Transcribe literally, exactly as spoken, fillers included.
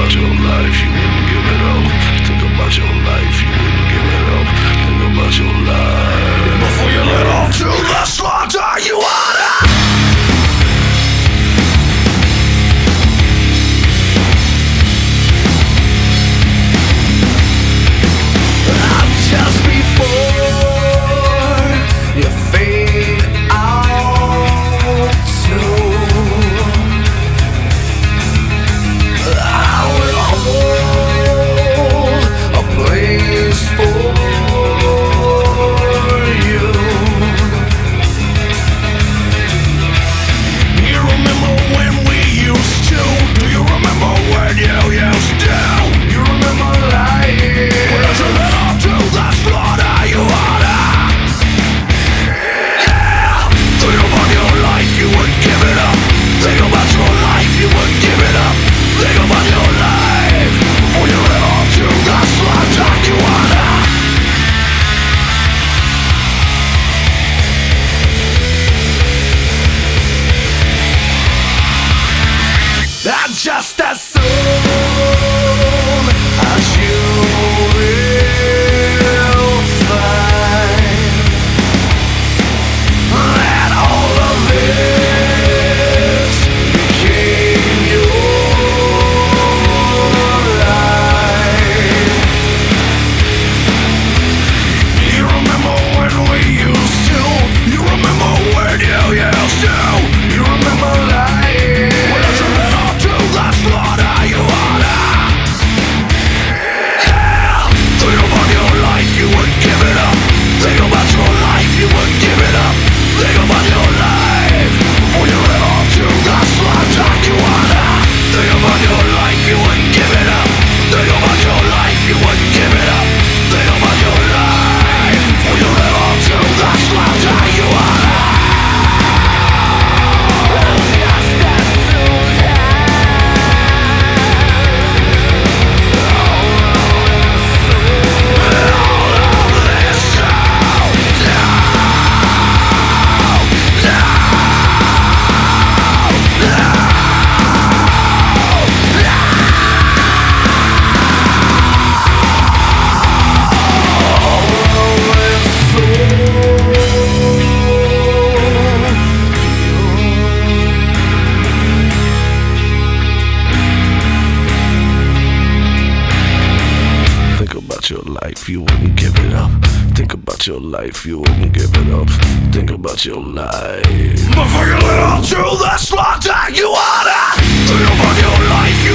about your life, you wouldn't give it up. Think about your life, you wouldn't give it up. Think about your life. Before you let off to the slaughter, you oughta. Just before you fade out too, I will hold a place for you. You remember when we used to? Do you remember when you used to? You remember lying? Where's your little to the slaughter, you oughta. Yeah. Think about your life, you wouldn't give it up. Think about your life, you wouldn't give it up. Think about your life before you let off to the slaughter, you oughta. And just as soon as you will find that all of this became your life. You remember when we used to? You remember when you used to? You remember lying? Where's your head off to the slaughter, you oughta. Yeah. Think about your life, you wouldn't give it up. Think about your life, you wouldn't give it up. Think about your life before you let off to the slaughter, you oughta. Think about your life, you wouldn't give it up. Think about your life, you wouldn't give it up. Think about your life before you let off to the slaughter, you oughta. Think about your life, you wouldn't give it up. Think about your life, you wouldn't give it up. Think about your life before you let off to the slaughter, you oughta. Think about your life.